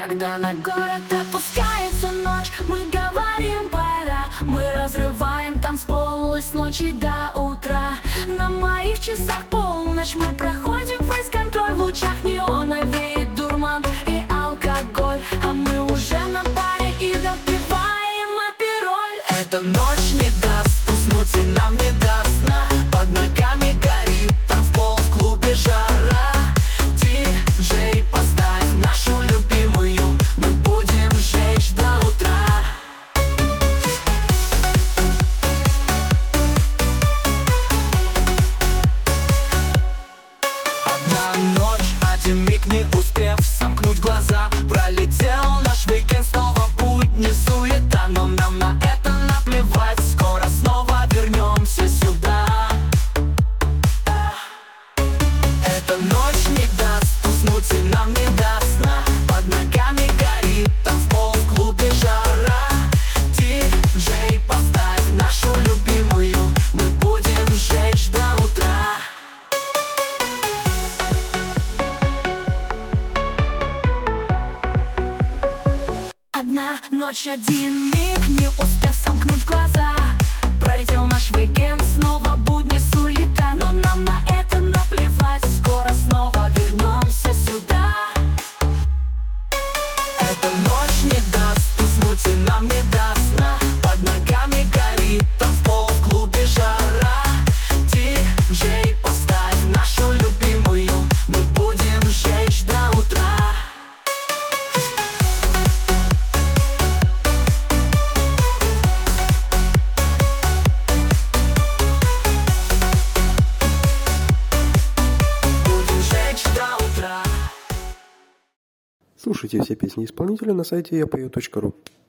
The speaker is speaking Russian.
Когда на город опускается ночь, мы говорим пора. Мы разрываем танцпол с ночи до утра. На моих часах полночь, мы проходим фейс-контроль. В лучах неона веет дурман и алкоголь. А мы уже на паре и допиваем апероль. Эта ночь не даст уснуть и нам не даст сна. Под ногами горит танцпол, в клубе жара. Диджей, поставь нашу любимую, мы будем жечь до утра. Одна ночь, один миг, не успев сомкнуть глаза. Пролетел наш уикенд, снова будни, суета. Но нам на это наплевать, скоро снова вернемся сюда. Эта ночь не даст уснуть и нам не даст сна. Под ногами горит танцпол, в клубе жара. Диджей, поставь нашу любимую, мы будем жечь до утра. Одна ночь, один миг, не успев сомкнуть глаза. Пролетел наш уикенд, снова будни, суета. Но нам на это наплевать, скоро снова вернемся сюда. Эта ночь не даст уснуть и нам не даст сна. Под ногами горит танцпол, в клубе жара. Диджей, поставь нашу любимую, мы будем жечь до утра. Слушайте все песни исполнителя на сайте yapою.ru.